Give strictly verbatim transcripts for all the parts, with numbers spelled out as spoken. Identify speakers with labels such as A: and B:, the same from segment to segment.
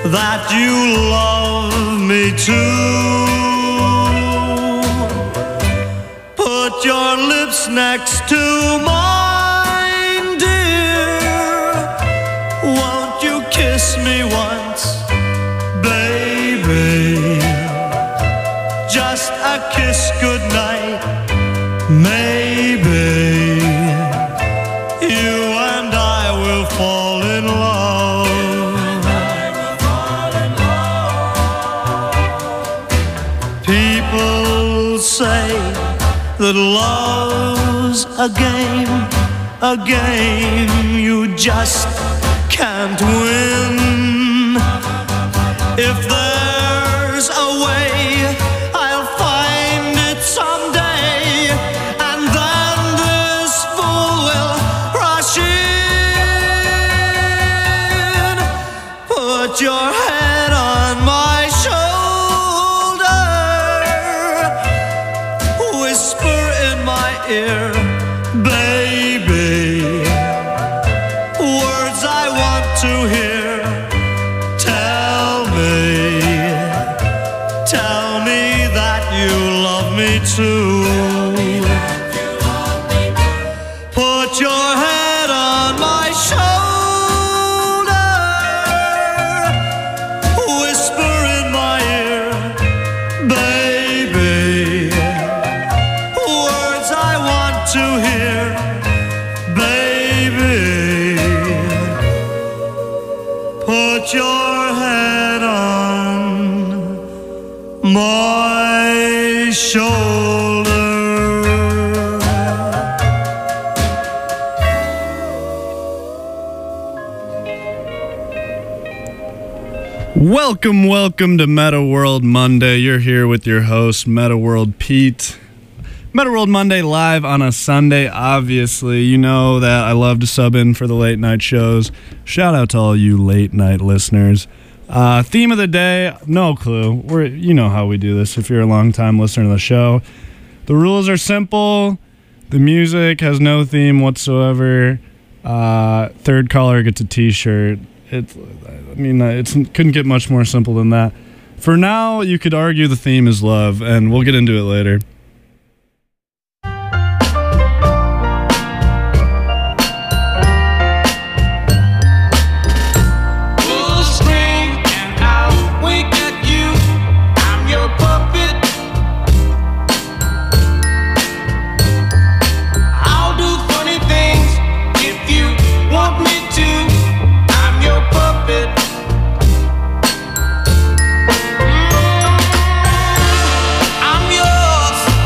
A: that you love me too. Put your lips next to mine, dear. Won't you kiss me once, baby? Just a kiss goodnight, maybe you and I will fall in love. People say that love's a game, a game you just can't win. If there's a way, I'll find it someday, and then this fool will rush in. Put your head on my shoulder, whisper in my ear, baby, words I want to hear. Tell me, tell me that you love me too. Put your head on my shoulder, whisper in my ear, baby, words I want to hear, baby. Put your head on my shoulder.
B: Welcome, welcome to Meta World Monday. You're here with your host, Meta World Pete. Meta World Monday live on a Sunday, obviously. You know that I love to sub in for the late night shows. Shout out to all you late night listeners. Uh, theme of the day, no clue. We're, you know how we do this if you're a long time listener to the show. The rules are simple. The music has no theme whatsoever. Uh, third caller gets a t-shirt. It, I mean, it couldn't get much more simple than that. For now, you could argue the theme is love, and we'll get into it later.
C: I'm yours.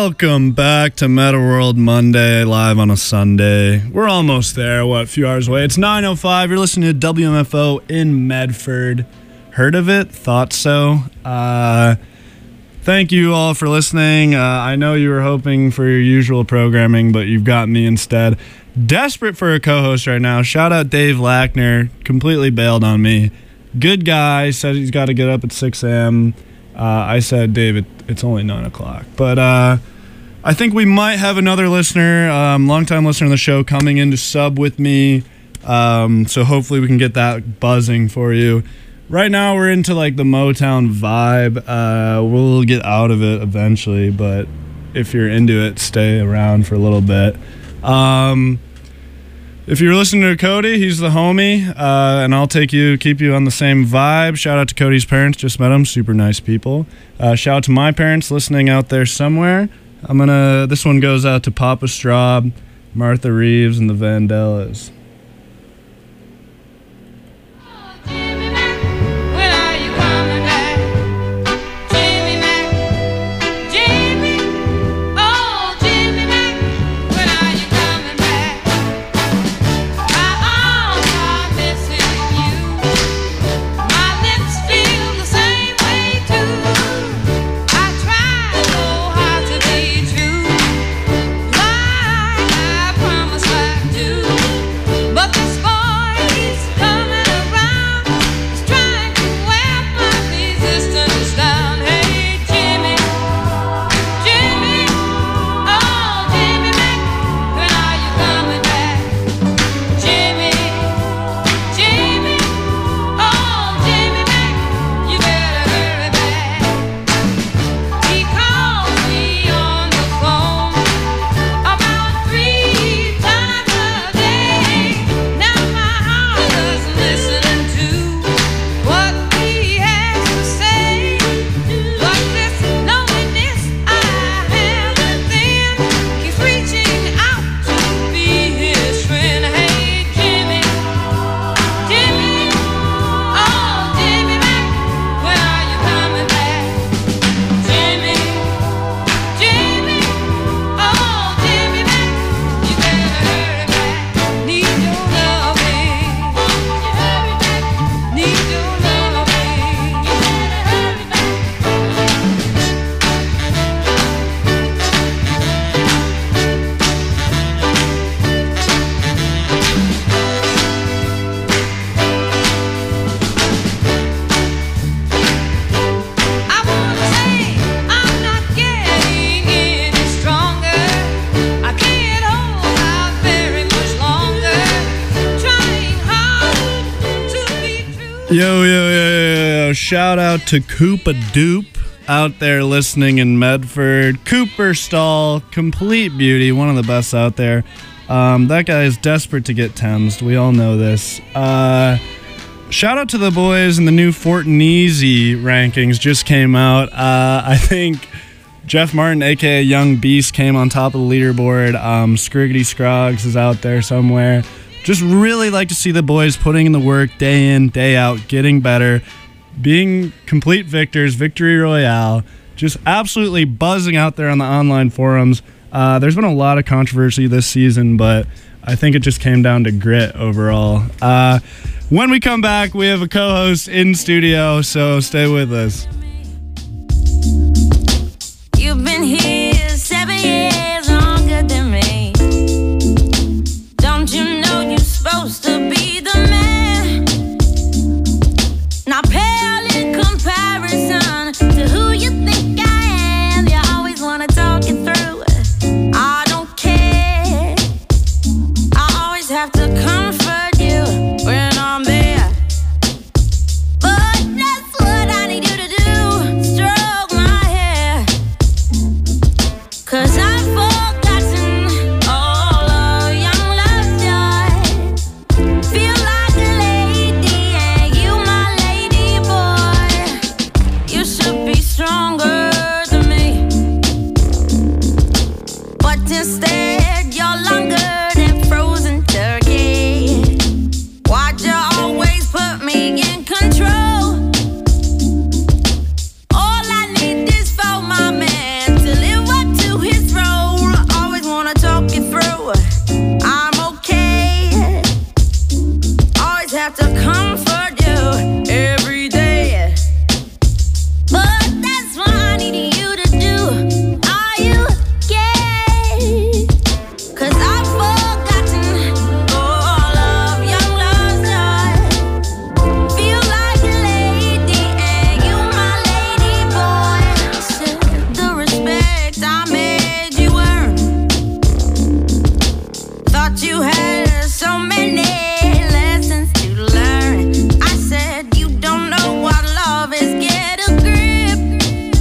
B: Welcome back to Meta World Monday, live on a Sunday. We're almost there, what, a few hours away. It's nine oh five. You're listening to W M F O in Medford. Heard of it? Thought so. Uh, thank you all for listening. Uh, I know you were hoping for your usual programming, but you've got me instead. Desperate for a co-host right now. Shout out Dave Lackner. Completely bailed on me. Good guy. Said he's got to get up at six a.m. Uh, I said, David, it's only nine o'clock. But uh, I think we might have another listener, um, longtime listener of the show, coming in to sub with me. Um, so hopefully we can get that buzzing for you. Right now we're into like the Motown vibe. Uh, we'll get out of it eventually, but if you're into it, stay around for a little bit. Um, if you're listening to Cody, he's the homie, uh, and I'll take you, keep you on the same vibe. Shout out to Cody's parents, just met them, super nice people. Uh, shout out to my parents listening out there somewhere. I'm gonna. This one goes out to Papa Straub, Martha Reeves, and the Vandellas. Yo, yo, yo, yo, yo, shout out to Koopa Doop out there listening in Medford. Cooper Stall, complete beauty, one of the best out there. Um, that guy is desperate to get Thames. We all know this. Uh, shout out to the boys in the new Fortnite rankings just came out. Uh, I think Jeff Martin, a k a. Young Beast, came on top of the leaderboard. Um, Scriggity Scroggs is out there somewhere. Just really like to see the boys putting in the work day in, day out, getting better, being complete victors, victory royale, just absolutely buzzing out there on the online forums. Uh, there's been a lot of controversy this season, but I think it just came down to grit overall. Uh, when we come back, we have a co-host in studio, so stay with us.
C: You've been here seven years longer than me. Don't you know you're supposed to be the man? Not pale in comparison to who you think I am. You always want to talk it through. I don't care. I always have to comfort you when I'm there. But that's what I need you to do. Stroke my hair. thought you had so many lessons to learn. I said you don't know what love is. Get a grip.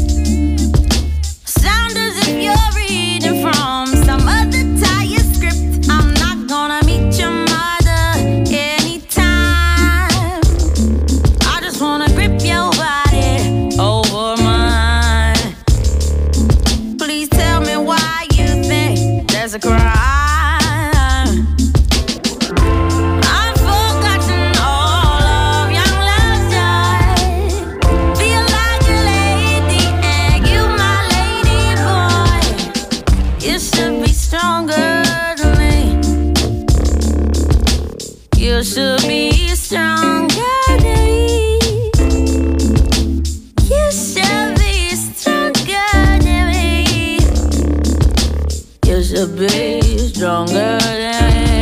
C: Sound as if you're reading from some other tired script. I'm not gonna meet your mother anytime. I just wanna grip your body over mine. Please tell me why you think there's a crime. I've forgotten all of young love's joy. Feel like a lady and you my lady boy. You should be stronger than me. You should be stronger than me. You should be stronger than me. You should be stronger than me.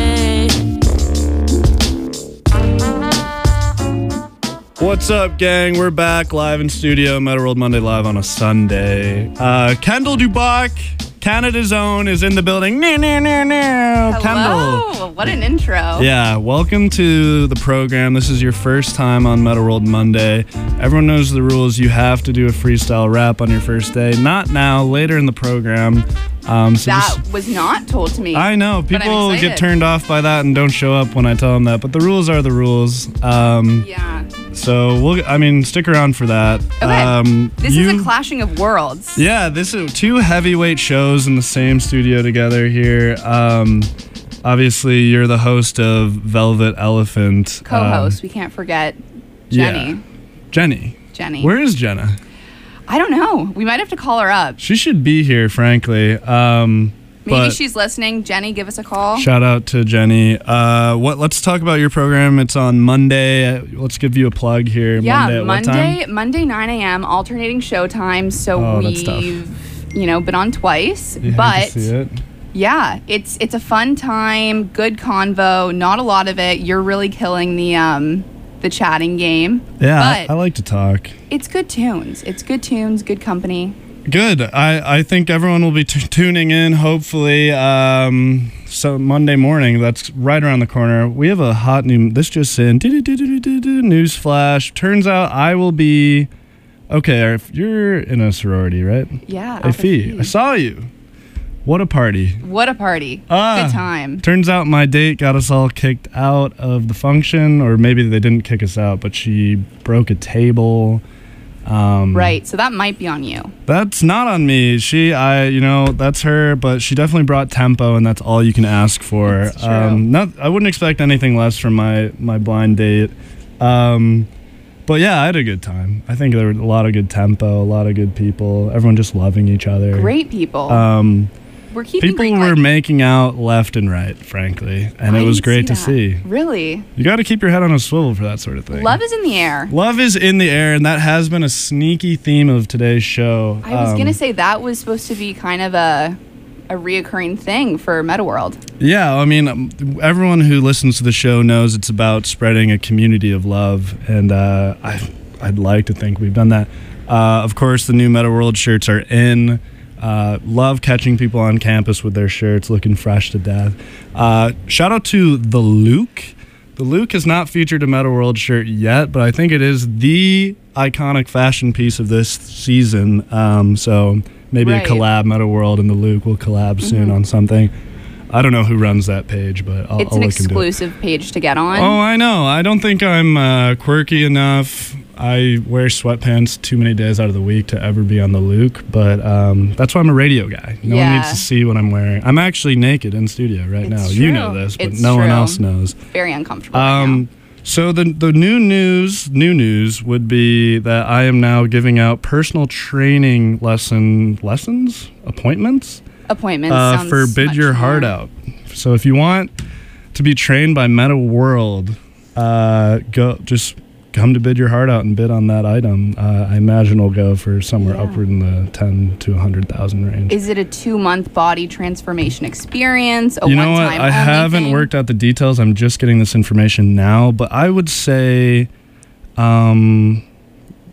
B: What's up, gang? We're back live in studio, Meta World Monday live on a Sunday. Uh, Kendall Dubach, Canada's own, is in the building. No, no, no, no. Kendall.
D: Hello, what an intro.
B: Yeah, welcome to the program. This is your first time on Meta World Monday. Everyone knows the rules. You have to do a freestyle rap on your first day. Not now, later in the program. Um, so
D: That
B: just-
D: was not told to me.
B: I know,
D: but I'm
B: people get
D: excited.
B: turned off by that and don't show up when I tell them that, but the rules are the rules. Um,
D: Yeah.
B: So, we'll, I mean, stick around for that.
D: Okay.
B: Um,
D: This
B: you-
D: is a clashing of worlds.
B: Yeah, this is two heavyweight shows in the same studio together here. Um, obviously, you're the host of Velvet Elephant.
D: Co-host,
B: Um,
D: we can't forget
B: yeah.
D: Jenny.
B: Jenny.
D: Jenny.
B: Where is Jenna?
D: I don't know. We might have to call her up.
B: She should be here, frankly. Um,
D: Maybe
B: but
D: she's listening. Jenny, give us a call.
B: shout out to Jenny. Uh, what? Let's talk about your program. It's on Monday. Uh, Let's give you a plug here.
D: yeah,
B: Monday. At what time?
D: Monday, Monday nine a.m. alternating show times. So
B: Oh, that's tough.
D: we've, you know, been on twice.
B: You hate
D: but
B: to see it.
D: yeah, it's it's a fun time, good convo. Not a lot of it. You're really killing the um the chatting game.
B: Yeah, I,
D: but
B: I like to talk.
D: it's good tunes. It's good tunes, good company.
B: Good. I, I think everyone will be t- tuning in, hopefully. Um, so Monday morning, that's right around the corner. We have a hot new, this just in, news flash. Turns out I will be, okay, if you're in a sorority, right?
D: Yeah.
B: A fee. I saw you. What a party.
D: What a party.
B: Ah,
D: Good time.
B: Turns out my date got us all kicked out of the function, or maybe they didn't kick us out, but she broke a table. Um,
D: Right. So that might be on you.
B: That's not on me. She, I, you know, that's her, but she definitely brought tempo, and that's all you can ask for.
D: That's true.
B: Um, not, I wouldn't expect anything less from my my blind date. Um, but yeah, I had a good time. I think there were a lot of good tempo, a lot of good people, everyone just loving each other.
D: Great people.
B: Um,
D: We're keeping
B: people
D: great
B: were
D: vibes.
B: making out left and right, frankly, and
D: I
B: it was
D: didn't
B: great to
D: that.
B: see.
D: Really?
B: You got to keep your head on a swivel for that sort of thing.
D: Love is in the air.
B: Love is in the air, and that has been a sneaky theme of today's show.
D: I was
B: Um,
D: gonna say that was supposed to be kind of a a reoccurring thing for Meta World.
B: Yeah, I mean, um, everyone who listens to the show knows it's about spreading a community of love, and uh, I, I'd like to think we've done that. Uh, of course, the new Meta World shirts are in. Uh, love catching people on campus with their shirts, looking fresh to death. Uh, shout out to the Luke. The Luke has not featured a Meta World shirt yet, but I think it is the iconic fashion piece of this season. Um, so maybe
D: Right.
B: a collab, Meta World and the Luke will collab soon
D: Mhm.
B: on something. I don't know who runs that page, but I'll,
D: It's
B: I'll
D: an
B: look into it.
D: exclusive page to get on.
B: Oh, I know. I don't think I'm uh, quirky enough. I wear sweatpants too many days out of the week to ever be on the Luke, but um, that's why I'm a radio guy. No one
D: Yeah.
B: needs to see what I'm wearing. I'm actually naked in studio right now.
D: It's
B: You
D: true.
B: know this, but
D: It's
B: no one
D: true.
B: else knows.
D: Very uncomfortable right
B: Um, so the the new news, new news would be that I am now giving out personal training lesson lessons, appointments
D: now. Appointments
B: uh,
D: sounds
B: for Bid
D: much
B: Your Heart
D: more-
B: Out. So if you want to be trained by Meta World, uh, go just come to Bid Your Heart Out and bid on that item. Uh, I imagine we'll go for somewhere
D: Yeah.
B: upward in the ten to a hundred thousand range.
D: Is it a two-month body transformation experience? A
B: You know what?
D: one-time
B: I
D: only
B: haven't
D: thing?
B: worked out the details. I'm just getting this information now, but I would say, um,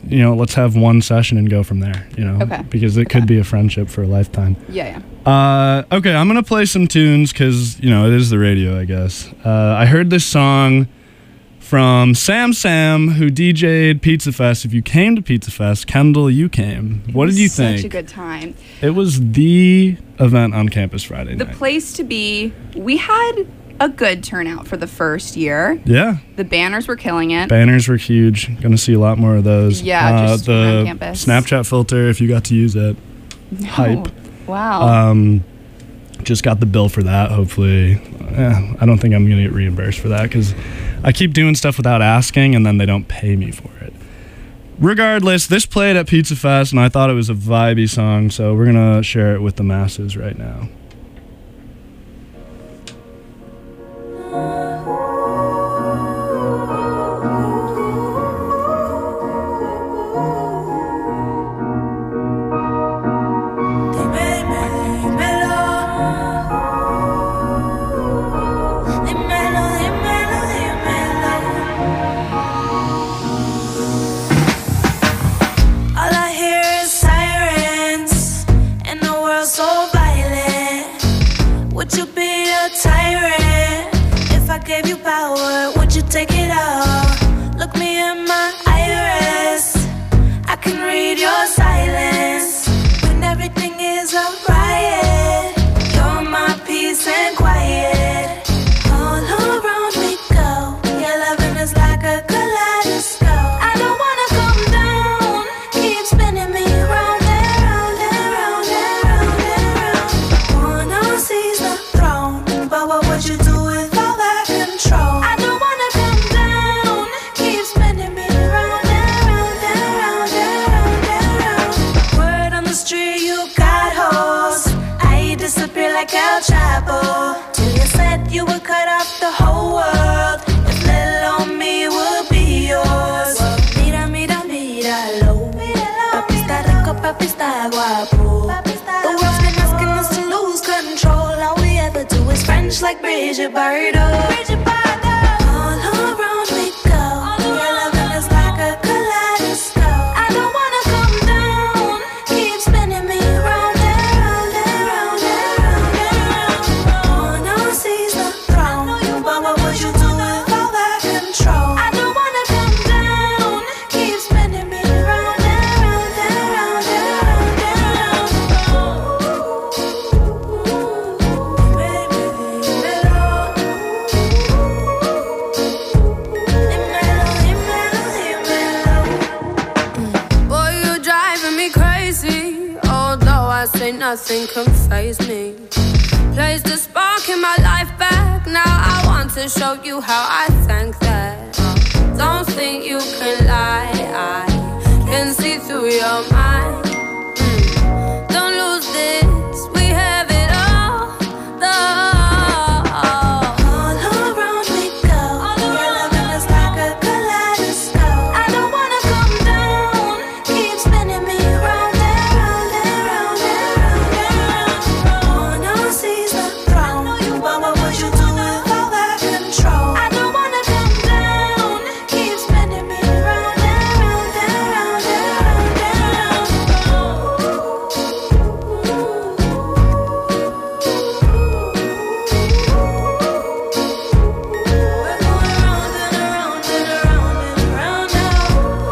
B: you know, let's have one session and go from there, you know,
D: Okay.
B: because it could
D: Okay.
B: be a friendship for a lifetime.
D: Yeah, yeah.
B: Uh, okay, I'm going to play some tunes because, you know, it is the radio, I guess. Uh, I heard this song from Sam Sam, who D J'd Pizza Fest. If you came to Pizza Fest, Kendall, you came. What did you think?
D: Such a good time.
B: It was the event on campus Friday
D: The
B: night.
D: place to be. We had a good turnout for the first year.
B: Yeah.
D: The banners were killing it.
B: Banners were huge. Going to see a lot more of those.
D: Yeah,
B: uh,
D: just
B: the
D: around campus.
B: Snapchat filter, if you got to use it. Hype.
D: Oh, wow.
B: Um, just got the bill for that. Hopefully, eh, I don't think I'm gonna get reimbursed for that because I keep doing stuff without asking, and then they don't pay me for it. Regardless, this played at Pizza Fest, and I thought it was a vibey song, so we're gonna share it with the masses right now.
E: All I hear is sirens and the world so violent. Would you be a tyrant if I gave you power? Would you take it all? Look me in my iris. I can read your silence when everything is a riot. You're my peace and quiet. All around we go. Your loving is like a kaleidoscope. I don't wanna come down. Keep spinning me round and round and round and round and round. Wanna seize the throne, but what would you do with all that control? I don't wanna come down. Keep spinning me round and round and round and round and round. Word on the street, you got hoes. I disappear like El Chapo. Till you said you would cut off the whole world. If little on me would be yours. Mira, mira, míralo. Papi está rico, papi está guapo. The world's been asking us to lose control. All we ever do is French like Brigitte Bardot. All around we go. Your loving is like a kaleidoscope. I don't wanna come down. Keep spinning me round and round and round and round and round. Wanna seize the throne, but what would you do with all that control? I don't wanna come down. Keep spinning me round and round and round and round and round. Baby, dímelo. Dímelo, dímelo, dímelo.
F: Boy, you're driving me crazy. Although I say nothing can faze me. Place the spark in my life back. Now I want to show you how I thank that. Don't think you can lie. I can see through your mind. Mm. Don't lose this. We have it all. The
E: All around we go. Your loving is like a kaleidoscope. I don't wanna come down. Keep spinning me round and round and round and round and round. Wanna seize the throne, but what would you do with all that control? I don't wanna come down. Keep spinning me round and round and round and round and round. We're going round and around and around and around now.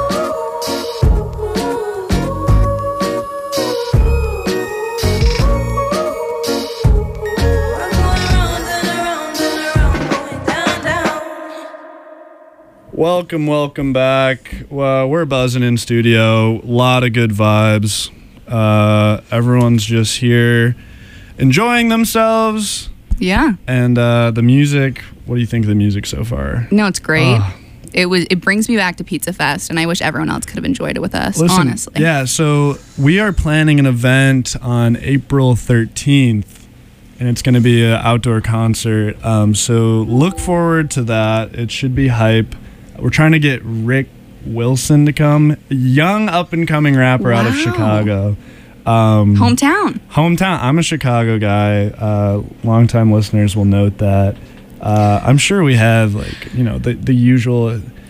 E: We're going round and around and around, going down, down.
B: Welcome, welcome back. Well, we're buzzing in studio. A lot of good vibes. Uh, everyone's just here enjoying themselves.
D: Yeah.
B: And uh, the music, what do you think of the music so far?
D: No, it's great.
B: Ah.
D: It was. It brings me back to Pizza Fest, and I wish everyone else could have enjoyed it with us.
B: Listen,
D: honestly.
B: yeah, so we are planning an event on April thirteenth, and it's going to be an outdoor concert. Um, so look forward to that. It should be hype. We're trying to get Rick Wilson to come, young up-and-coming rapper out of
D: Wow.
B: Chicago. Um,
D: Hometown.
B: hometown. I'm a Chicago guy. Uh, longtime listeners will note that. Uh, I'm sure we have like you know the the usual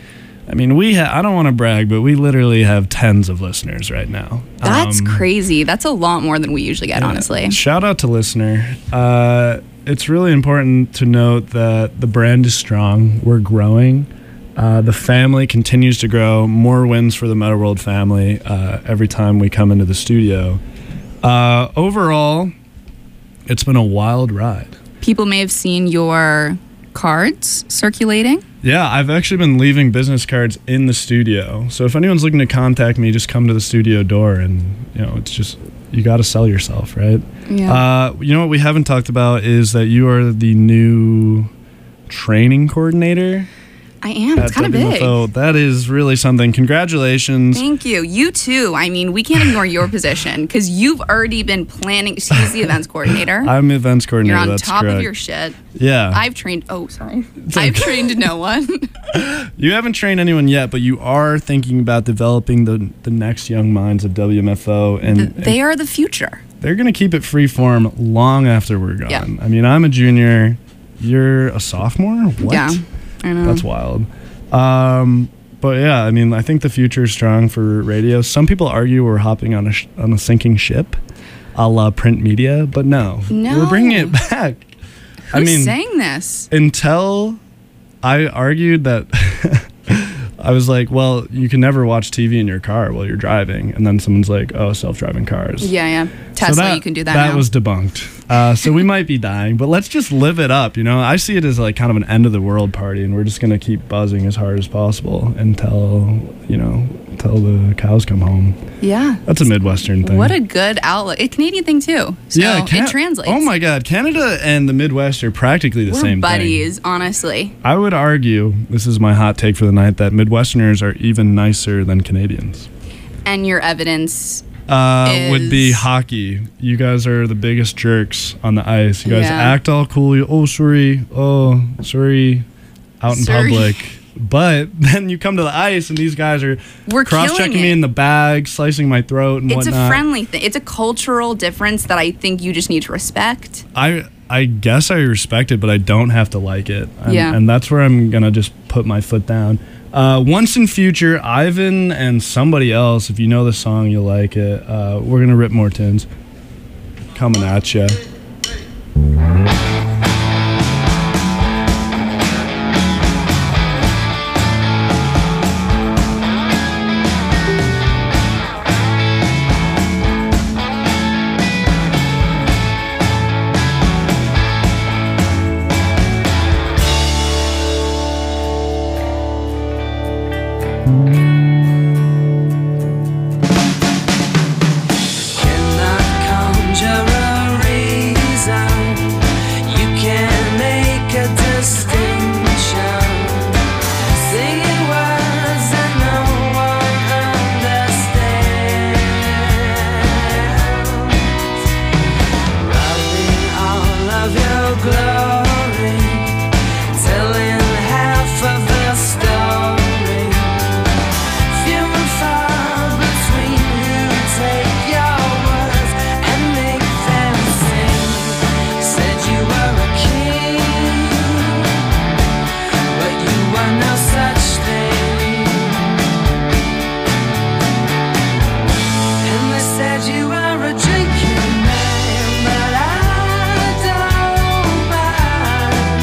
B: I mean, we ha- I don't want to brag, but we literally have tens of listeners right now.
D: That's
B: Um,
D: crazy. That's a lot more than we usually get, honestly.
B: Shout out to listener. Uh, it's really important to note that the brand is strong. We're growing. Uh, the family continues to grow. More wins for the Meta World family uh, every time we come into the studio. Uh, overall, it's been a wild ride.
D: People may have seen your cards circulating.
B: Yeah, I've actually been leaving business cards in the studio. So if anyone's looking to contact me, just come to the studio door, and you know, it's just you got to sell yourself, right?
D: Yeah.
B: Uh, you know what we haven't talked about is that you are the new training coordinator.
D: I am. It's
B: at
D: kind of
B: W M F O.
D: big.
B: That is really something. Congratulations.
D: Thank you. You too. I mean, we can't ignore your position because you've already been planning. She's the events coordinator.
B: I'm events coordinator.
D: You're on
B: that's
D: top
B: correct.
D: of your shit.
B: Yeah.
D: I've trained. Oh, sorry. I've trained no one.
B: You haven't trained anyone yet, but you are thinking about developing the the next young minds of W M F O, and,
D: Th- they are the future.
B: they're going to keep it free form long after we're gone.
D: Yeah.
B: I mean, I'm a junior. You're a sophomore? What?
D: Yeah, I know.
B: That's wild. Um, but yeah, I mean, I think the future is strong for radio. Some people argue we're hopping on a sh- on a sinking ship, a la print media, but no,
D: No.
B: we're bringing it back. I
D: Who's
B: mean,
D: saying this?
B: until I argued that I was like, well, you can never watch T V in your car while you're driving, and then someone's like, oh, self-driving cars.
D: Yeah, yeah.
B: So
D: Tesla, you can do that.
B: That
D: now.
B: was debunked. Uh, so we might be dying, but let's just live it up. You know, I see it as like kind of an end of the world party, and we're just gonna keep buzzing as hard as possible until you know, until the cows come home.
D: Yeah.
B: That's a Midwestern thing.
D: What a good outlook. A Canadian thing too. So
B: Can-
D: it translates.
B: Oh my God, Canada and the Midwest are practically the
D: We're
B: same thing.
D: buddies, honestly.
B: I would argue, this is my hot take for the night, that Midwesterners are even nicer than Canadians.
D: And your evidence.
B: Uh, would be
D: Is-
B: hockey. You guys are the biggest jerks on the ice. You guys
D: Yeah.
B: act all cool. You, oh, sorry. Oh, sorry. Out in
D: Sorry.
B: public. But then you come to the ice and these guys are
D: We're
B: cross-checking
D: killing
B: me
D: it.
B: in the bag, slicing my throat and
D: It's
B: whatnot.
D: a friendly thing. It's a cultural difference that I think you just need to respect.
B: I I guess I respect it, but I don't have to like it. And,
D: Yeah.
B: and that's where I'm gonna just put my foot down. Uh, once in future, Ivan and somebody else, if you know the song, you'll like it. Uh, we're gonna rip more tunes. Coming at ya.
G: Cannot conjure a reason. You can't make a distinction. Singing words that no one understands. Robbing all of your glory, telling half of the story. Few and far between who take your words and make them sing. Said you were a king, but you were no such thing. And they said you were a drinking man, but I don't mind.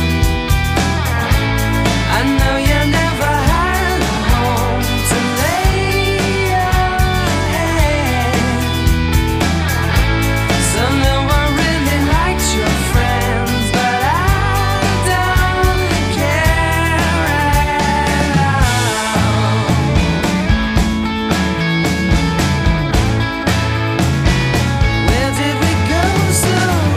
G: I know you never had a home to lay your head, so no one really liked your friends, but I don't care at all. Where did we go so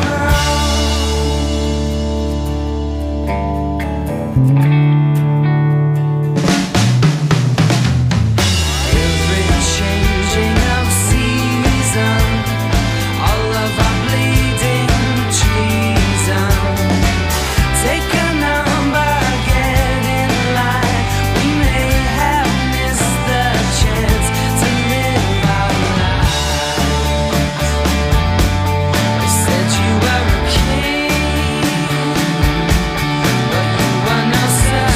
G: Every changing of season, all of our bleeding treason. Take a number, get in line. We may have missed the chance to live our lives. They said you were a king, but you were no such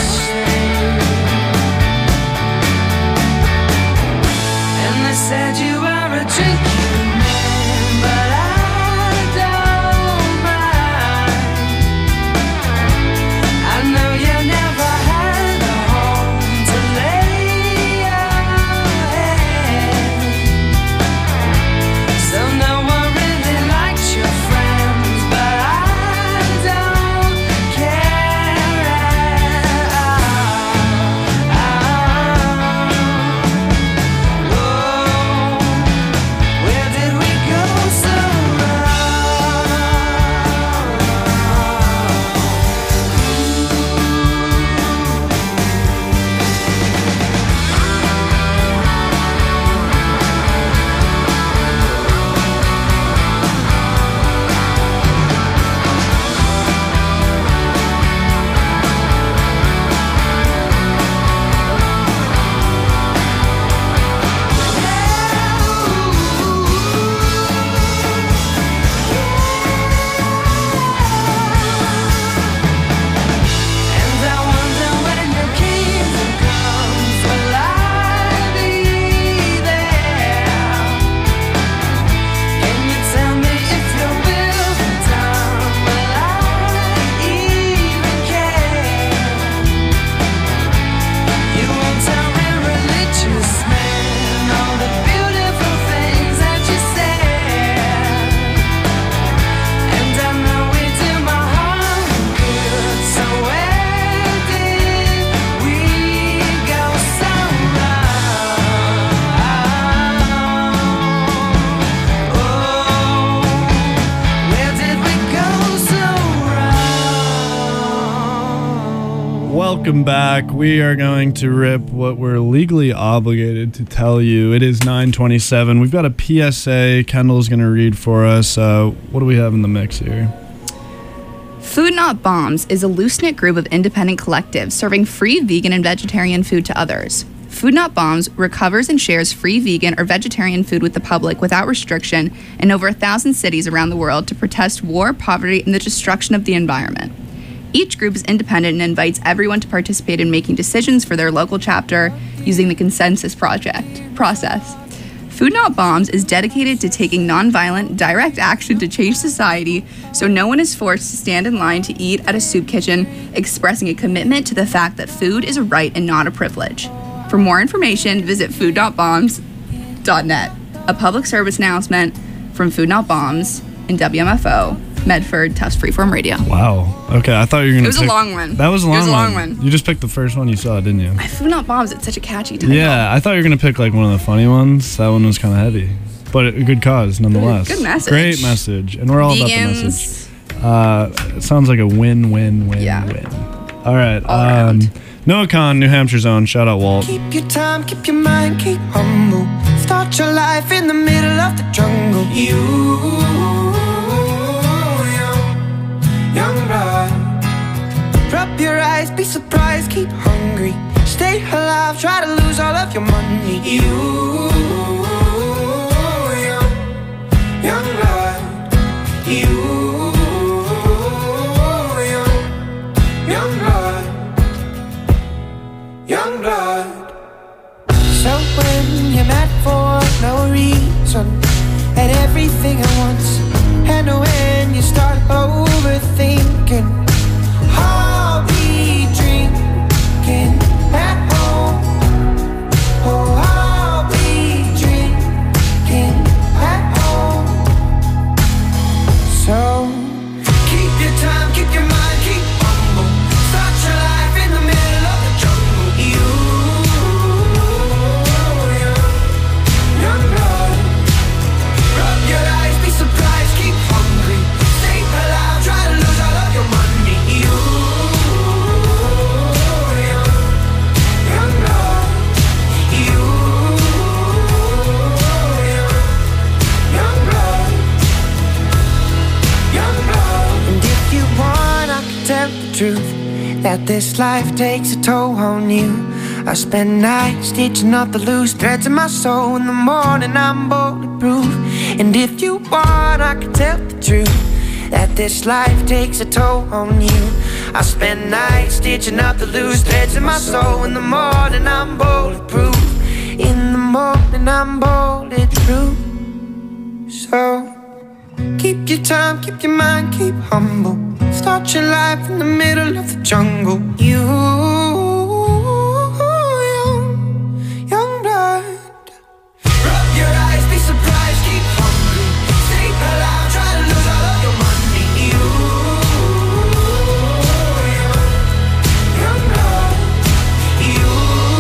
B: Welcome back. We are going to rip what we're legally obligated to tell you. It is nine twenty-seven. We've got a P S A Kendall's going to read for us. Uh, what do we have in the mix here?
D: Food Not Bombs is a loose-knit group of independent collectives serving free vegan and vegetarian food to others. Food Not Bombs recovers and shares free vegan or vegetarian food with the public without restriction in over a thousand cities around the world to protest war, poverty, and the destruction of the environment. Each group is independent and invites everyone to participate in making decisions for their local chapter using the consensus project process. Food Not Bombs is dedicated to taking nonviolent, direct action to change society so no one is forced to stand in line to eat at a soup kitchen, expressing a commitment to the fact that food is a right and not a privilege. For more information, visit food not bombs dot net. A public service announcement from Food Not Bombs and W M F O, Medford, Tufts Freeform Radio.
B: Wow. Okay, I thought you were going to
D: It was
B: pick,
D: a long one.
B: That was a long,
D: It was a long
B: one.
D: one.
B: You just picked the first one you saw, didn't you?
D: Food Not Bombs, it's such a catchy title.
B: Yeah, I thought you were going to pick like one of the funny ones. That one was kind of heavy. But a good cause, nonetheless.
D: Good message.
B: Great message. And we're all about the
D: Vegans.
B: message. Uh, it sounds like a win-win-win-win.
D: Yeah.
B: All right.
D: All
B: um,
D: around.
B: Noah Khan, New Hampshire's own. Shout out, Walt.
H: Keep your time, keep your mind, keep humble. Start your life in the middle of the jungle. You, young, young blood. Rub your eyes, be surprised, keep hungry. Stay alive, try to lose all of your money. You, young, young blood. You, young, young blood. Young blood. So when you're mad for no reason at everything at once, and when you start overthinking, I'll be drinking at home. Oh, I'll be drinking at home. So keep your time, keep your mind, keep humble. Start your life in the middle of the jungle. You, young, young blood. Rub your eyes, be surprised, keep hungry. Stay alive, try to lose all of your money. You, young, young blood. You, young, young blood. Young blood. And if you want, I can tell the truth that this life takes a toll on you. I spend nights stitching up the loose threads in my soul. In the morning I'm bulletproof. And if you want, I can tell the truth that this life takes a toll on you. I spend nights stitching up the loose threads in my soul. In the morning I'm bulletproof. In the morning I'm bulletproof. So keep your time, keep your mind, keep humble. Start your life in the middle of the jungle. You, young, young blood. Rub your eyes, be surprised, keep hungry. Stay alive, try to lose all of your money. You, young, young blood. You,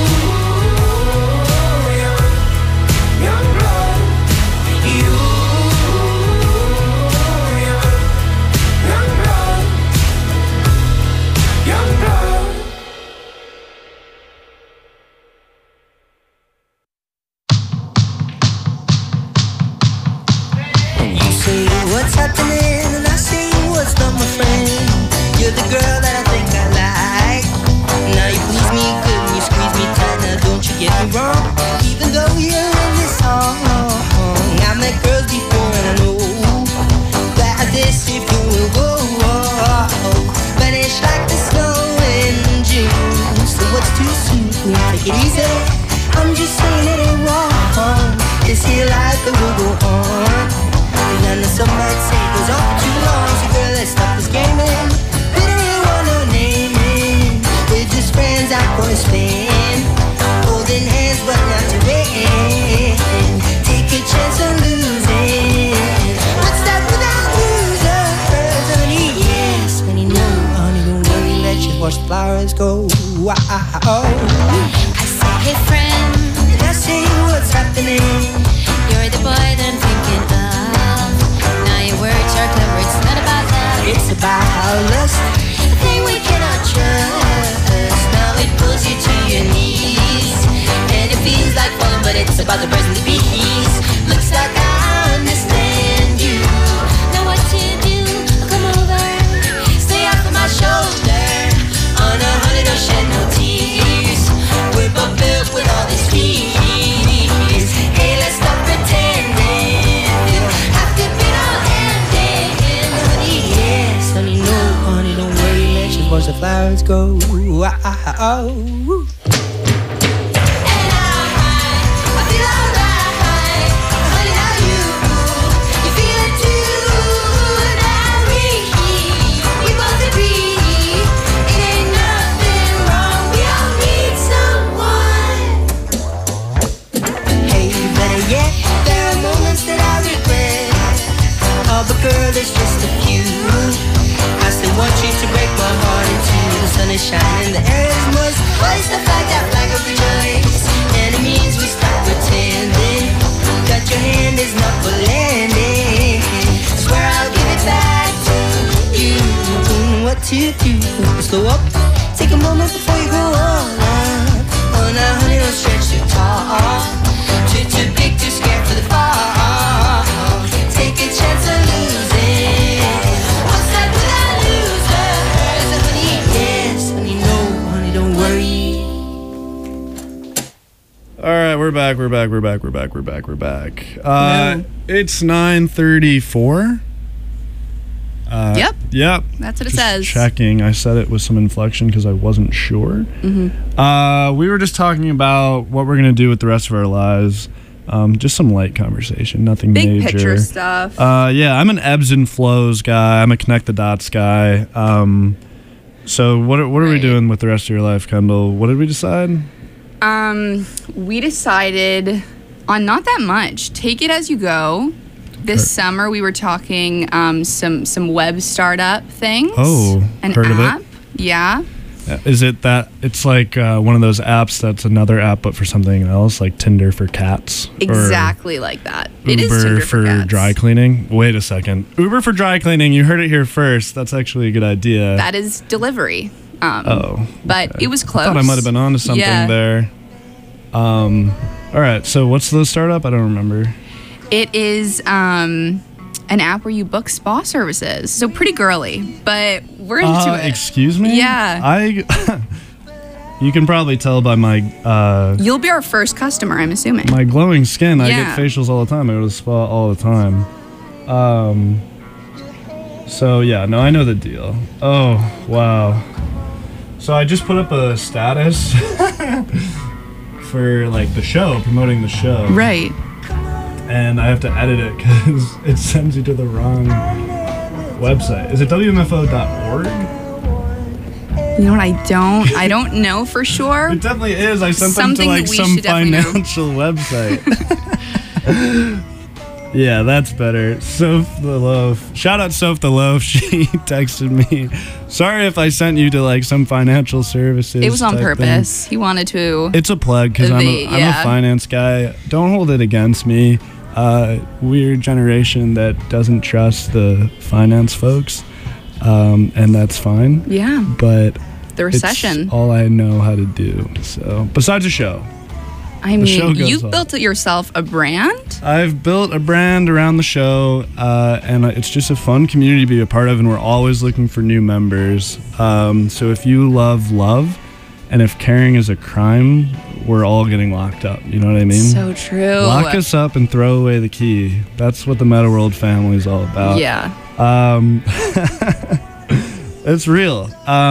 H: young, young blood. You, young, young blood. Young blood.
G: You say what's happening and I say what's not, my friend. You're the girl that I think I like. Now you please me good and you squeeze me tight. Now don't you get me wrong. Even though you're in this song, I met girls before and I know that this if you will go, vanish like the snow in June. So what's too soon? Take it easy. I'm just saying it ain't wrong. This here life that will go on. And I know some might say it goes on for too long. So girl, let's stop this gaming. We don't really want no naming. We're just friends out for a spin. Holding hands but not to win. Take a chance on losing. What's that without losers, honey? Yes, when you know, honey, don't worry, let's just watch the flowers go. Wow.
I: I say, hey friend,
G: And I say what's happening.
I: you're the boy that I'm thinking of. Now your words are clever, it's not about love.
G: It's about how lust.
I: A thing we cannot trust.
H: flowers go. Ah, ah, ah, oh. But girl, it's just a few. I still want you to break my heart into the sun is shining, the air is moist. What is the flag, that flag of rejoice? And it means we stop pretending that your hand is not for landing. Swear I'll give it back to you. What to do? Slow up, take a moment before you go all up. Oh now honey, don't stretch too tall. Too, too big, too scared for the fall. Take a chance of losing. What's that without losers? Honey, yes, honey, no, honey, don't worry.
B: All right, we're back. We're back. We're back. We're back. We're back. We're back. Uh, it's nine thirty-four. Uh,
D: Yep.
B: Yep.
D: That's what it
B: Just
D: says.
B: Checking. I said it with some inflection because I wasn't sure.
D: Mm-hmm.
B: Uh, we were just talking about what we're gonna do with the rest of our lives. Um, just some light conversation, nothing
D: Big
B: major.
D: picture stuff.
B: Uh, yeah, I'm an ebbs and flows guy. I'm a connect the dots guy. Um, so what are, what are we
D: Right.
B: doing with the rest of your life, Kendall? What did we decide?
D: Um, we decided on not that much. Take it as you go. This
B: Heard-
D: summer we were talking um, some some web startup things.
B: Oh,
D: an
B: heard of it.
D: app. Yeah.
B: Is it that it's like uh, one of those apps that's another app but for something else, like Tinder for cats? Or
D: Exactly like that.
B: Uber
D: It is Tinder
B: for,
D: for cats.
B: dry cleaning? Wait a second. Uber for dry cleaning, you heard it here first. That's actually a good idea.
D: That is delivery. Um,
B: oh.
D: But
B: okay.
D: it was close.
B: I thought I might have been onto something
D: Yeah.
B: there. Um, all right, so what's the startup? I don't remember.
D: It is um, an app where you book spa services. So pretty girly, but we're into
B: Uh,
D: it.
B: excuse me?
D: Yeah.
B: I. You can probably tell by my uh,
D: You'll be our first customer, I'm assuming.
B: my glowing skin. I
D: Yeah.
B: get facials all the time. I go to the spa all the time. Um. So yeah, no, I know the deal. Oh wow. So I just put up a status for like the show, promoting the show.
D: Right.
B: And I have to edit it because it sends you to the wrong website. Is it W M F O dot org?
D: You know what? I don't. I don't know for sure.
B: It definitely is. I sent
D: Something
B: them to like
D: that we
B: some
D: should definitely know.
B: financial website. Yeah, that's better. Soph the Loaf. Shout out Soph the Loaf. She texted me. Sorry if I sent you to like some financial services.
D: It was on
B: type
D: purpose. He wanted to.
B: Thing. It's a plug because I'm, a,
D: The-
B: I'm
D: yeah.
B: a finance guy. Don't hold it against me. Uh, weird generation that doesn't trust the finance folks, um, and that's fine.
D: Yeah.
B: But
D: The recession.
B: it's all I know how to do. So besides the show.
D: I
B: the show
D: mean,
B: goes
D: you've
B: on.
D: built yourself a brand.
B: I've built a brand around the show, uh, and it's just a fun community to be a part of, and we're always looking for new members. Um, so if you love love, and if caring is a crime, we're all getting locked up. You know what I mean?
D: So true.
B: Lock us up and throw away the key. That's what the Meta World family is all about.
D: Yeah.
B: Um, it's real.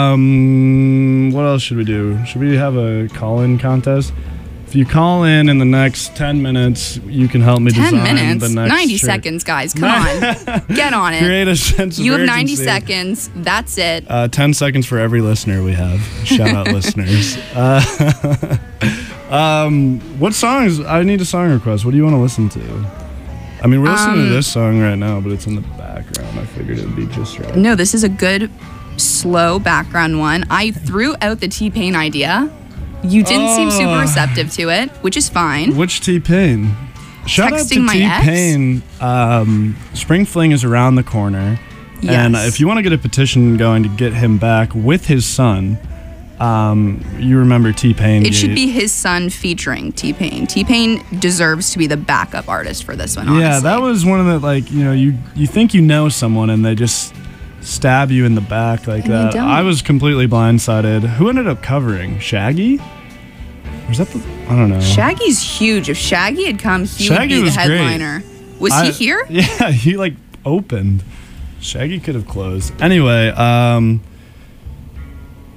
B: Um, what else should we do? Should we have a call-in contest? If you call in in the next ten minutes, you can help me
D: Ten
B: design
D: minutes.
B: the next
D: ninety
B: shirt.
D: seconds, guys. Come on. Get on it.
B: Create a sense of
D: You have ninety
B: urgency.
D: seconds. That's it.
B: Uh, ten seconds for every listener we have. Shout out listeners. Uh, um, what songs? I need a song request. What do you want to listen to? I mean, we're listening
D: Um,
B: to this song right now, but it's in the background. I figured it would be just right.
D: No, this is a good, slow background one. I threw out the T-Pain idea. You didn't seem super
B: Oh.
D: receptive to it, which is fine.
B: Which T-Pain? Shout out to
D: Texting my ex?
B: T-Pain. Um, Spring Fling is around the corner. And
D: Yes.
B: if you want to get a petition going to get him back with his son, um, you remember T-Pain.
D: It should
B: gate.
D: be his son featuring T-Pain. T-Pain deserves to be the backup artist for this one, honestly.
B: Yeah, that was one of the, like, you know, you, you think you know someone and they just stab you in the back like
D: And they
B: that.
D: don't.
B: I was completely blindsided. Who ended up covering? Shaggy? Or is that the, I don't know.
D: Shaggy's huge. If Shaggy had come, he
B: Shaggy
D: would be
B: was
D: the
B: great.
D: headliner. Was
B: I-
D: he here?
B: Yeah, he like opened. Shaggy could have closed. Anyway, um,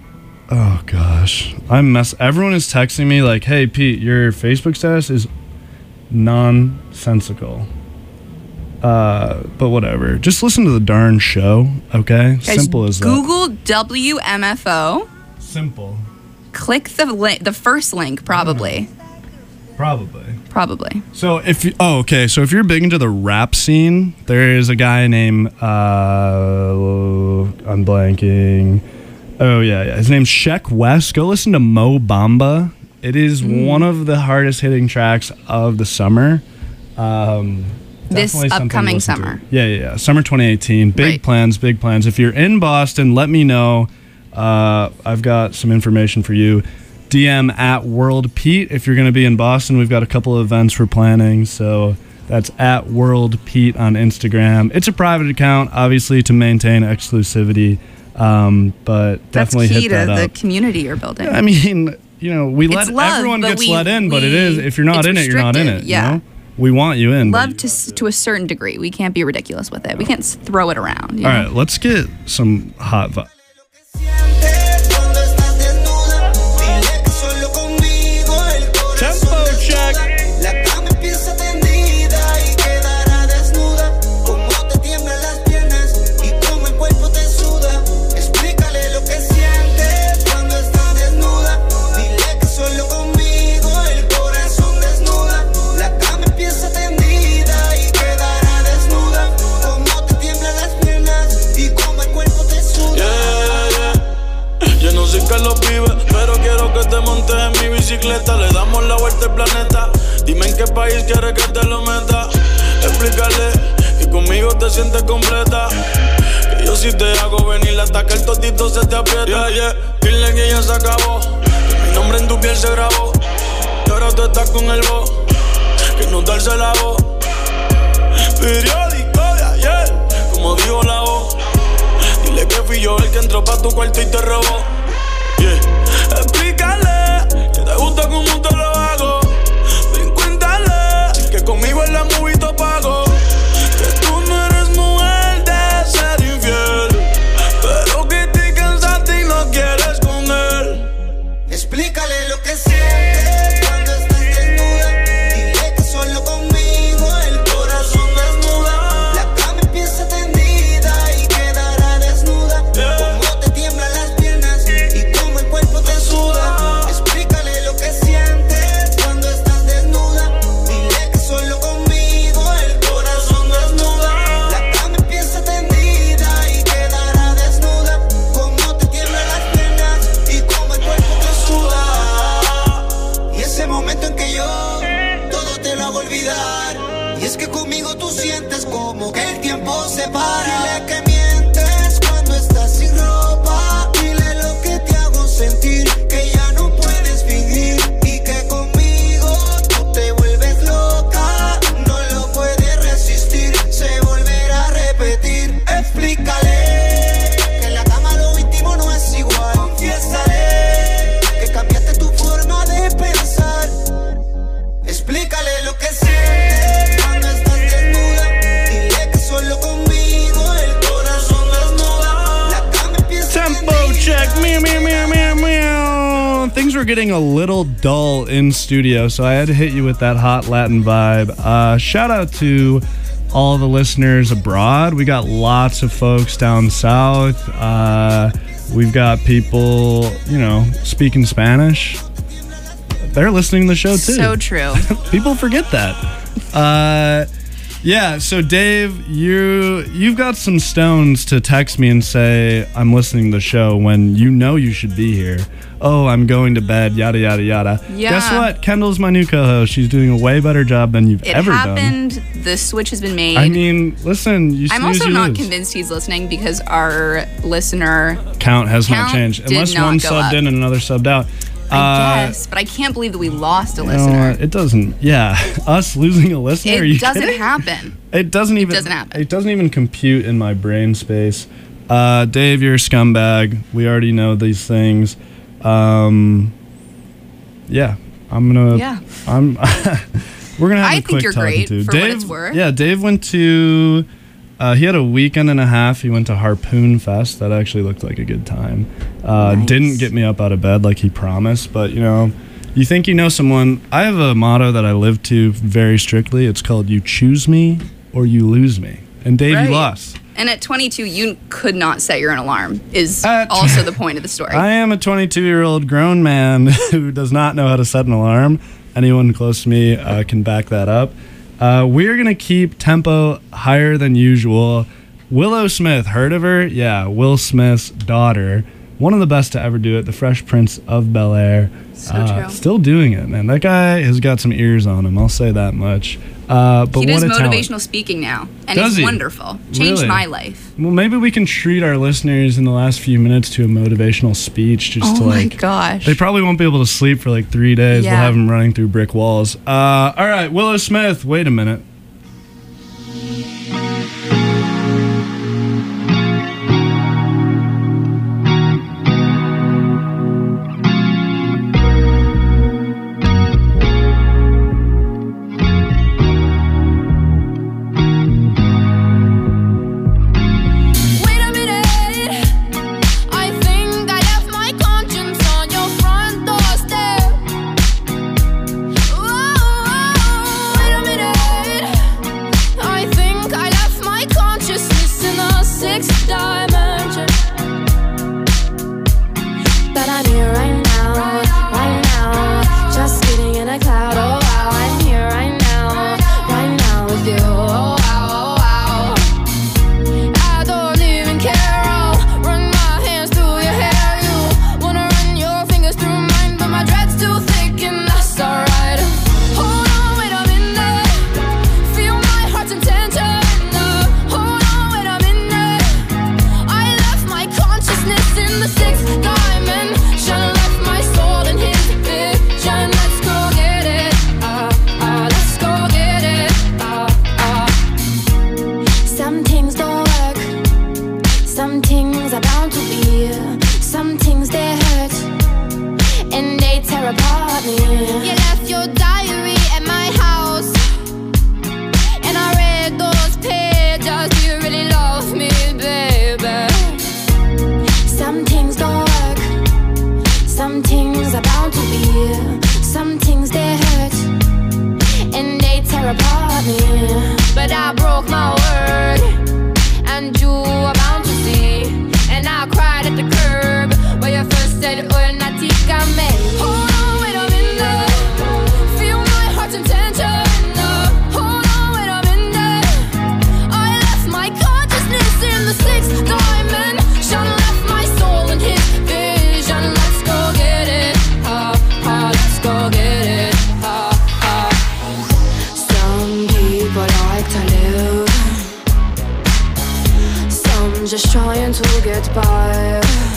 B: Oh gosh, I'm mess. Everyone is texting me like, "Hey Pete, your Facebook status is nonsensical." Uh, but whatever. Just listen to the darn show, okay?
D: Guys,
B: Simple as that.
D: Google W M F O.
B: Simple.
D: Click the li- the first link, probably.
B: Probably.
D: Probably.
B: So if you, oh okay, so if you're big into the rap scene, there is a guy named uh, I'm blanking. Oh yeah, yeah. His name's Sheck West. Go listen to Mo Bamba. It is
D: Mm.
B: one of the hardest hitting tracks of the summer. Um,
D: This
B: definitely something to
D: upcoming
B: listen to.
D: summer.
B: Yeah, yeah, yeah. Summer twenty eighteen. Big
D: Right.
B: plans, big plans. If you're in Boston, let me know. Uh, I've got some information for you. D M at World Pete. If you're going to be in Boston, we've got a couple of events we're planning. So that's at World Pete on Instagram. It's a private account, obviously, to maintain exclusivity. Um, but definitely
D: That's key
B: hit
D: to
B: that
D: the
B: up.
D: community you're building.
B: I mean, you know, we let
D: It's love,
B: everyone
D: but
B: gets
D: we-
B: let in, but it
D: we-
B: is if you're not
D: it's
B: in it, you're not in it.
D: restricted, yeah.
B: You know? We want you in. but-
D: Love to s- to a certain degree. We can't be ridiculous with it. We can't s- throw it around. you
B: All
D: know?
B: right, let's get some hot vibes.
H: Cuando estás desnuda, dile que solo conmigo el corazón
B: Tempo
H: desnuda.
B: check.
H: La cama empieza tendida y quedará desnuda. Cómo te tiemblan las piernas y cómo el cuerpo te suda. Explícale lo que sientes cuando estás desnuda. Dile que solo conmigo el corazón desnuda. La cama empieza tendida y quedará desnuda. Cómo te tiemblan las piernas y cómo el cuerpo te suda.
J: Yo no sé qué lo vive, pero quiero que te montes en mi bicicleta. Le damos la vuelta al planeta. Dime en qué país quieres que te lo meta. Explícale que conmigo te sientes completa. Que yo si te hago venir hasta que el totito se te aprieta. Yeah, yeah. Dile que ya se acabó. Que mi nombre en tu piel se grabó. Y ahora tú estás con el bo. Que no darse la voz. Periódico de ayer, como dijo la voz. Dile que fui yo el que entró pa' tu cuarto y te robó. Yeah. Explícale que te gusta como te lo hago. Ven, cuéntale que conmigo en la movie te pago. Que tú no eres mujer de ser infiel, pero que te cansaste y no quieres con él.
H: Explícale lo que sientes cuando estás desnuda. Dile que solo conmigo el corazón desnuda. La cama empieza tendida y quedará desnuda. Cómo te tiemblan las piernas y cómo el cuerpo te suda. Explícale lo que sientes cuando estás desnuda. Dile que solo conmigo el corazón desnuda. La cama empieza tendida y quedará desnuda. Cómo te tiemblan las piernas y cómo el cuerpo te suda. Y ese momento en que yo todo te lo hago olvidar. Y es que conmigo tú sientes como que el tiempo se para. Dile que mientes cuando estás sin ropa. Dile lo que te hago sentir, que ya no puedes fingir. Y que conmigo tú te vuelves loca. No lo puedes resistir, se volverá a repetir. Explícale que en la cama lo íntimo no es igual. Confiésale que cambiaste tu forma de pensar. Explícale lo que sientes cuando estás desnuda. Dile que solo conmigo el corazón desnuda. La cama empieza
B: Tempo check. Meow, meow, meow, meow, meow. Things were getting a little dull in studio, so I had to hit you with that hot Latin vibe. Uh, shout out to all the listeners abroad. We got lots of folks down south. Uh, we've got people, you know, speaking Spanish. They're listening to the show too.
D: So true.
B: People forget that. Uh, yeah, so Dave, you you've got some stones to text me and say I'm listening to the show when you know you should be here. Oh, I'm going to bed, yada yada yada.
D: Yeah.
B: Guess what? Kendall's my new co-host. She's doing a way better job than you've
D: It
B: ever
D: happened. The switch has been made.
B: done. I mean, listen, you
D: I'm
B: snooze,
D: also
B: you
D: not
B: lose.
D: convinced he's listening because our listener,
B: Count has not
D: Count
B: changed
D: did
B: unless
D: not
B: one
D: go
B: subbed
D: up.
B: in and another subbed out.
D: I
B: Uh,
D: guess, but I can't believe that we lost a
B: you know
D: listener.
B: what? It doesn't. Yeah, us losing a listener. Are you
D: It doesn't
B: kidding?
D: happen.
B: It doesn't even.
D: doesn't happen.
B: It doesn't even compute in my brain space. Uh, Dave, you're a scumbag. We already know these things. Um, yeah, I'm gonna.
D: Yeah.
B: I'm. We're gonna have
D: I
B: a
D: think
B: quick
D: you're
B: talking
D: great
B: to
D: for what
B: Dave.
D: it's worth.
B: Yeah, Dave went to Uh, he had a weekend and a half. He went to Harpoon Fest. That actually looked like a good time. Uh,
D: Nice.
B: Didn't get me up out of bed like he promised, but you know, you think you know someone. I have a motto that I live to very strictly. It's called "You choose me or you lose me." And Dave,
D: Right.
B: you lost.
D: And at twenty-two, you could not set your own alarm, is
B: At-
D: also the point of the story.
B: I am a twenty-two-year-old grown man who does not know how to set an alarm. Anyone close to me uh, can back that up. Uh, we're going to keep tempo higher than usual. Willow Smith, heard of her? Yeah, Will Smith's daughter. One of the best to ever do it, the Fresh Prince of Bel-Air.
D: So
B: Uh,
D: true.
B: Still doing it, man. That guy has got some ears on him, I'll say that much. Uh, but
D: he
B: what
D: does
B: a
D: motivational
B: talent.
D: speaking now, and
B: Does
D: it's
B: he?
D: wonderful. Changed
B: Really?
D: my life.
B: Well, maybe we can treat our listeners in the last few minutes to a motivational speech just
D: Oh
B: to
D: my
B: like...
D: gosh.
B: They probably won't be able to sleep for like three days. We'll
D: Yeah.
B: have them running through brick walls. Uh, all right, Willow Smith, wait a minute.
F: Wait a minute, I think I left my conscience on your front doorstep. Whoa, wait a minute, I think I left my consciousness in the sixth dimension. But I'm here right now, right now, just sitting in a cloud. Oh wow, I'm here right now, right now with you. Oh wow, oh wow. I don't even care. I'll run my hands through your hair. You wanna run your fingers through mine, but my dread's too thick, and that's alright. Hold on, wait a minute. Feel my heart's intention. Uh, hold on, wait a minute. I left my consciousness in the sixth dimension. Left my soul in his vision. Let's go get it. Uh, uh, let's go get it. Uh, uh. Some things don't work. Some things are bound to be. Some things they hurt, and they tear apart me. You left your diary at my house, and I read those pages. Do you really love me, baby? Some things don't work. Some things are bound to be. Some things they hurt, and they tear apart me. But I broke my word, and you are bound to see. And I cried at the curb where you first said, "Una tica me." Hold on, wait a minute. Feel my heart's intention. Uh, hold on, wait a minute. I left my consciousness in the sixth dimension. Left my soul in his vision. Let's go get it. Uh, uh, let's go get it. Uh, uh. Some people like to live. Some just trying to get by.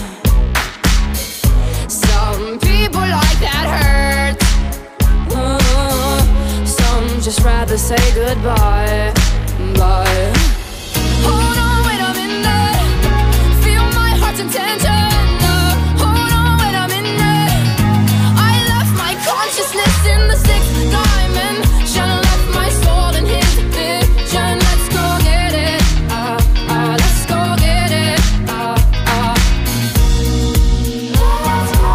F: Some people like that hurt. Uh, some just rather say goodbye. Bye. Hold on, wait a minute. Feel my heart's intention. Uh, hold on, wait a minute. I left my consciousness in the sixth dimension. Left my soul in his vision. Let's go get it. Uh, uh, let's go get it. Uh, uh. Let's go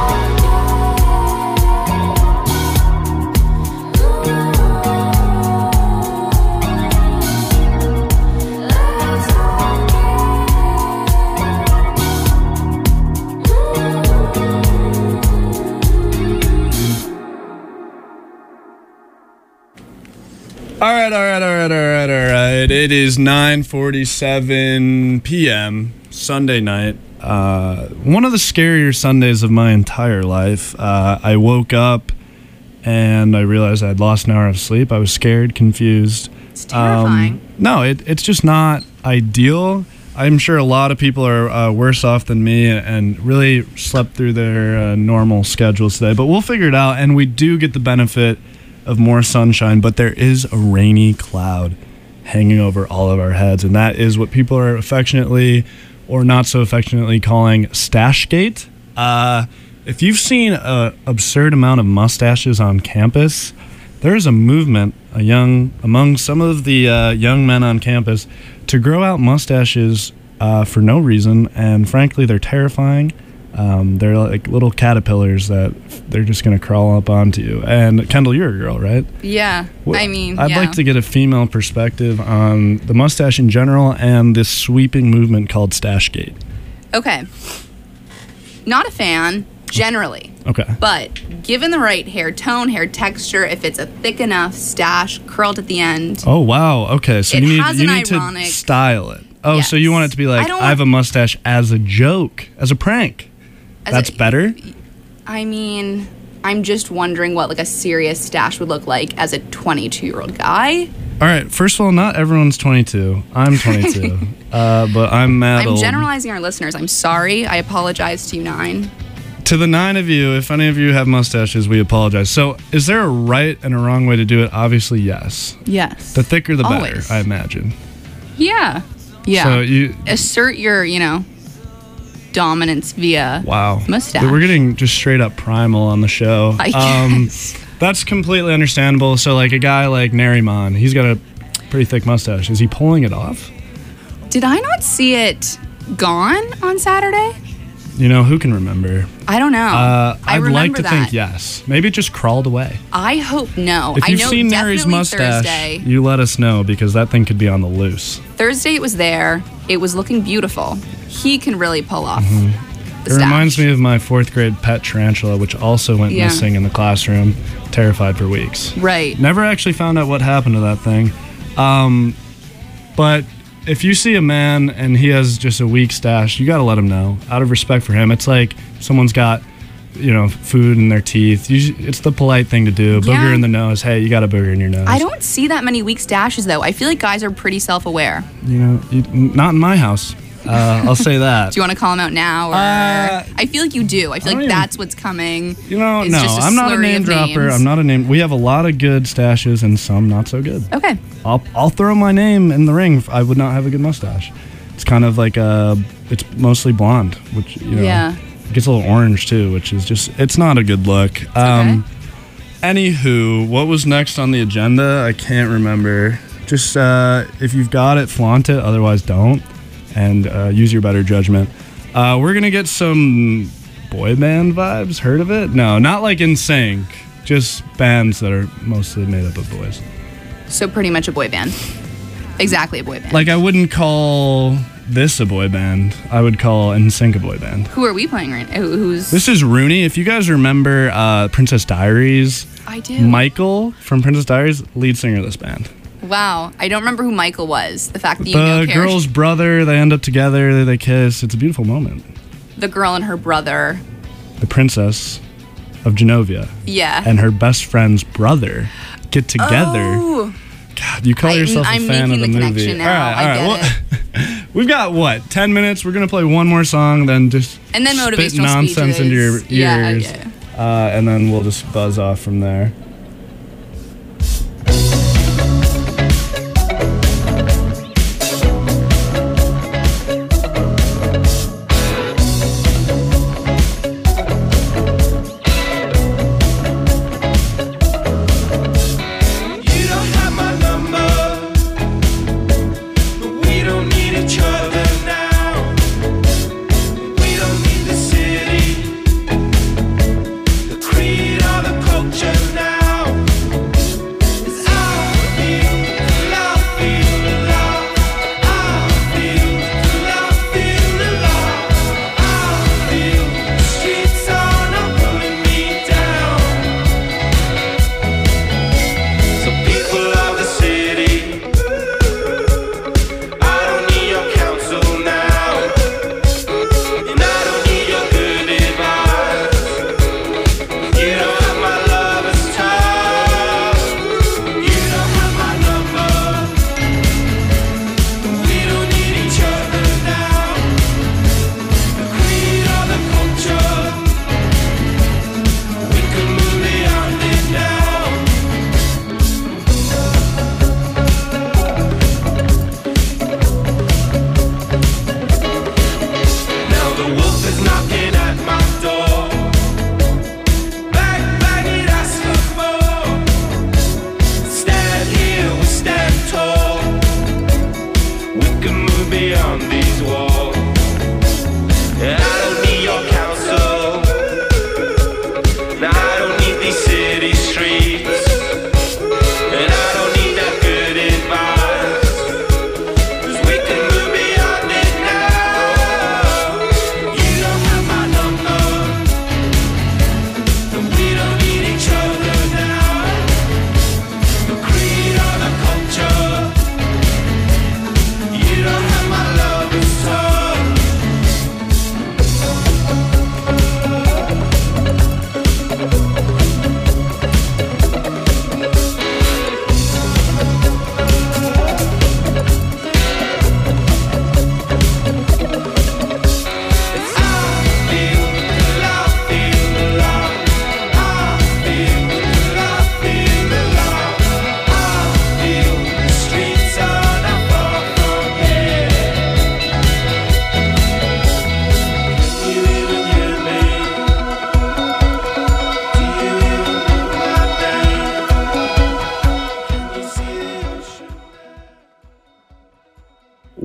B: All right, all right, all right, all right, all right. It is nine forty-seven p.m. Sunday night. Uh, one of the scarier Sundays of my entire life. Uh, I woke up and I realized I'd lost an hour of sleep. I was scared, confused.
D: It's terrifying.
B: Um, no, it, it's just not ideal. I'm sure a lot of people are uh, worse off than me and really slept through their uh, normal schedules today. But we'll figure it out, and we do get the benefit of more sunshine, but there is a rainy cloud hanging over all of our heads, and that is what people are affectionately or not so affectionately calling Stashgate. Uh, if you've seen an absurd amount of mustaches on campus, there is a movement a young among some of the uh, young men on campus to grow out mustaches uh, for no reason, and frankly, they're terrifying. Um, they're like little caterpillars that they're just gonna crawl up onto you. And Kendall, you're a girl, right?
D: Yeah, I mean,
B: I'd
D: yeah.
B: like to get a female perspective on the mustache in general and this sweeping movement called Stashgate.
D: Okay. Not a fan, generally.
B: Okay.
D: But given the right hair tone, hair texture, if it's a thick enough stash curled at the end.
B: Oh wow. Okay, so
D: It
B: you need
D: has
B: you
D: an
B: need
D: ironic-
B: to style it. Oh,
D: Yes.
B: so you want it to be like
D: I don't
B: I have a
D: want-
B: mustache as a joke, as a prank.
D: As
B: That's
D: a-
B: better.
D: I mean, I'm just wondering what like a serious stash would look like as a twenty-two-year-old guy.
B: All right. First of all, not everyone's twenty-two. I'm twenty-two, uh, but I'm mad
D: I'm
B: old.
D: generalizing our listeners. I'm sorry. I apologize to you nine.
B: To the nine of you, if any of you have mustaches, we apologize. So, is there a right and a wrong way to do it? Obviously, yes.
D: Yes.
B: The thicker, the
D: Always.
B: better, I imagine.
D: Yeah. Yeah.
B: So you
D: assert your, you know, dominance via
B: wow
D: mustache.
B: We're getting just straight up primal on the show.
D: I
B: Um,
D: guess.
B: that's completely understandable. So, like a guy like Nariman, he's got a pretty thick mustache. Is he pulling it off?
D: Did I not see it gone on Saturday?
B: You know, who can remember?
D: I don't know.
B: Uh,
D: I
B: I'd like
D: remember
B: to
D: that.
B: think yes. Maybe it just crawled away.
D: I hope no.
B: If
D: I
B: you've
D: know
B: seen Nari's
D: definitely
B: mustache,
D: Thursday.
B: you let us know because that thing could be on the loose.
D: Thursday it was there. It was looking beautiful. He can really pull off the
B: Mm-hmm. It
D: stash.
B: reminds me of my fourth grade pet tarantula, which also went
D: Yeah.
B: missing in the classroom, terrified for weeks.
D: Right.
B: Never actually found out what happened to that thing. Um, but if you see a man and he has just a weak stash, you got to let him know out of respect for him. It's like someone's got, you know, food in their teeth. You, it's the polite thing to do. Booger
D: Yeah.
B: in the nose. Hey, you got a booger in your nose.
D: I don't see that many weak stashes though. I feel like guys are pretty self-aware.
B: You know, you, not in my house. Uh, I'll say that.
D: Do you want to call him out now? Or
B: Uh,
D: I feel like you do. I feel
B: I
D: like
B: don't
D: that's what's coming.
B: You know,
D: It's
B: no,
D: just a
B: I'm not a
D: slurry
B: name
D: of
B: dropper.
D: names.
B: I'm not a name. We have a lot of good stashes and some not so good.
D: Okay.
B: I'll I'll throw my name in the ring if I would not have a good mustache. It's kind of like a, it's mostly blonde, which you know,
D: Yeah.
B: it gets a little orange too, which is just it's not a good look. Um, anywho, what was next on the agenda? I can't remember. Just uh, if you've got it, flaunt it. Otherwise, don't. And uh, use your better judgment. Uh, we're gonna get some boy band vibes. Heard of it? No, not like N Sync. Just bands that are mostly made up of boys.
D: So pretty much a boy band. Exactly a boy band.
B: Like I wouldn't call this a boy band. I would call N Sync a boy band.
D: Who are we playing right now? Who- Who's
B: This is Rooney. If you guys remember uh, Princess Diaries,
D: I do.
B: Michael from Princess Diaries, lead singer of this band.
D: Wow. I don't remember who Michael was. The fact that you
B: The
D: know character-
B: girl's brother, they end up together, they kiss. It's a beautiful moment.
D: the girl and her brother.
B: The princess of Genovia
D: Yeah.
B: and her best friend's brother get together.
D: Oh.
B: God, you call
D: I'm-
B: yourself a
D: I'm
B: fan of
D: making
B: the,
D: the
B: movie.
D: connection now. I get
B: Well, we've got what? ten minutes. We're gonna play one more song, then just
D: And then
B: spit
D: motivational
B: nonsense into your
D: speeches. Yeah,
B: ears,
D: yeah.
B: Uh, and then we'll just buzz off from there.
G: You don't have my number, but we don't need each other now. We don't need the city, the creed, or the culture now.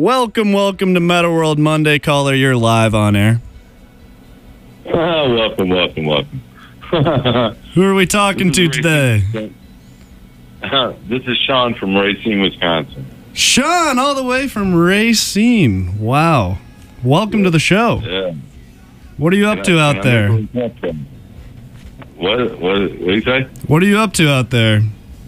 B: Welcome, welcome to Meta World Monday. Caller, you're live on air.
K: Oh, welcome, welcome, welcome.
B: Who are we talking to today?
K: This is Sean from Racine, Wisconsin.
B: Sean, all the way from Racine. Wow. Welcome to the show.
K: Yeah.
B: What are you up to out there?
K: What, what, what do you say?
B: What are you up to out there?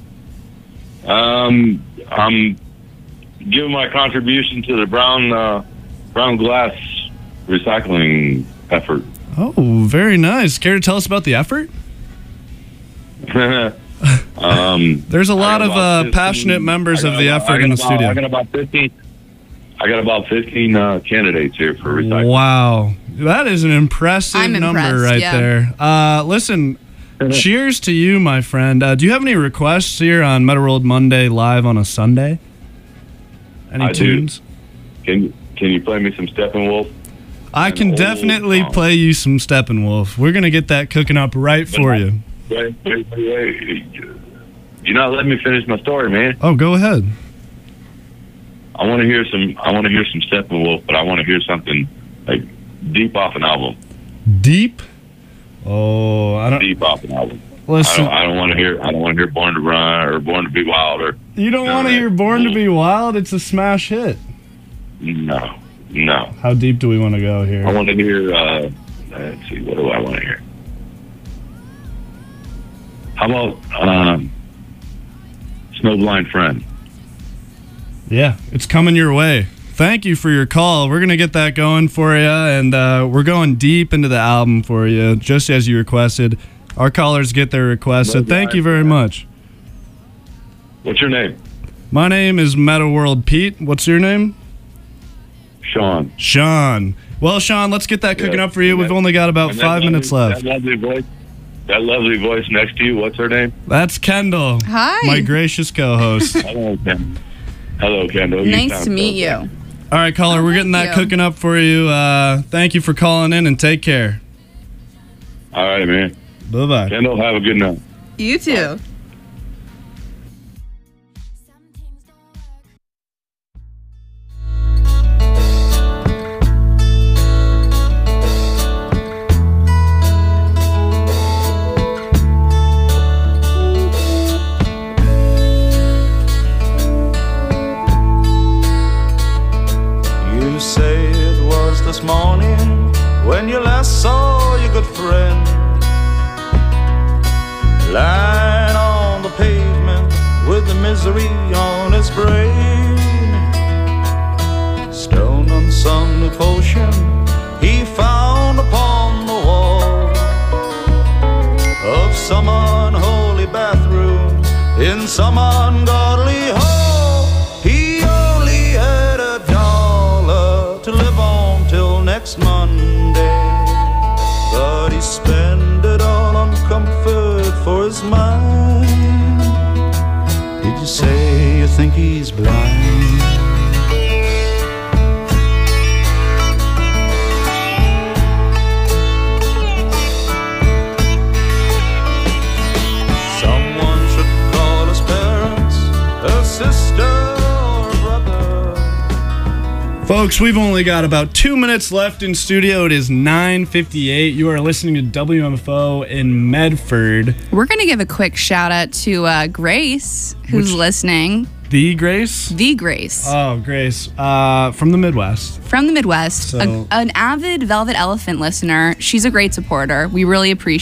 K: Um, I'm giving my contribution to the brown uh, brown glass recycling effort.
B: Oh, very nice. Care to tell us about the effort?
K: um,
B: There's a lot of uh,
K: fifteen,
B: passionate members of the
K: about,
B: effort in the
K: about,
B: studio.
K: I got about fifteen. I got about fifteen uh, candidates here for recycling.
B: Wow, that is an impressive
D: I'm
B: number
D: impressed,
B: right
D: yeah.
B: there. Uh, listen, cheers to you, my friend. Uh, do you have any requests here on Meta World Monday live on a Sunday? Any
K: I
B: tunes?
K: Do. Can Can you play me some Steppenwolf?
B: I can definitely play you some Steppenwolf. We're gonna get that cooking up right for you.
K: Wait, wait, wait, wait. You're not letting me finish my story, man.
B: Oh, go ahead.
K: I want to hear some. I want to hear some Steppenwolf, but I want to hear something like deep off an album.
B: Deep? Oh, I don't.
K: Deep off an album.
B: Listen,
K: I don't, I don't want to hear. I don't want to hear Born to Run or Born to Be Wild or.
B: You don't want to hear Born to Be Wild? It's a smash hit.
K: No, no.
B: How deep do we want to go here?
K: I want to hear. Uh, let's see. What do I want to hear? How about um, Snowblind Friend?
B: Yeah, it's coming your way. Thank you for your call. We're going to get that going for you, and uh, we're going deep into the album for you, just as you requested. Our callers get their requests, so thank you very much.
K: What's your name?
B: My name is Meta World Pete. What's your name?
K: Sean.
B: Sean. Well, Sean, let's get that cooking
K: Yeah,
B: up for you. We've
K: that-
B: only got about
K: and that
B: five
K: lovely-
B: minutes left.
K: That lovely voice. That lovely voice next to you. What's her name?
B: That's Kendall.
D: Hi.
B: My gracious co-host.
K: Hello, Kendall. Hello, Kendall. You
D: Nice
K: sound
D: to meet
K: so
D: you.
K: good.
B: All right, caller, we're getting that
D: you.
B: cooking up for you. Uh, thank you for calling in, and take care.
K: All right, man.
B: Bye-bye.
K: Kendall, have a good night.
D: You too.
L: You say it was this morning when you last saw your good friend lying on the pavement with the misery on his brain. Stoned on some new potion he found upon the wall of some unholy bathroom in some ungodly hall. He only had a dollar to live on till next Monday, but he spent it all on comfort for his mind. Did you say you think he's blind? Someone should call his parents, a sister or a brother.
B: Folks, we've only got about two minutes left in studio. It is nine fifty-eight. You are listening to W M F O in Medford.
D: We're going to give a quick shout out to uh, Grace, who's
B: Which-
D: listening.
B: The Grace?
D: The Grace.
B: Oh, Grace. Uh, from the Midwest.
D: From the Midwest,
B: So-
D: a, an avid Velvet Elephant listener. She's a great supporter. We really appreciate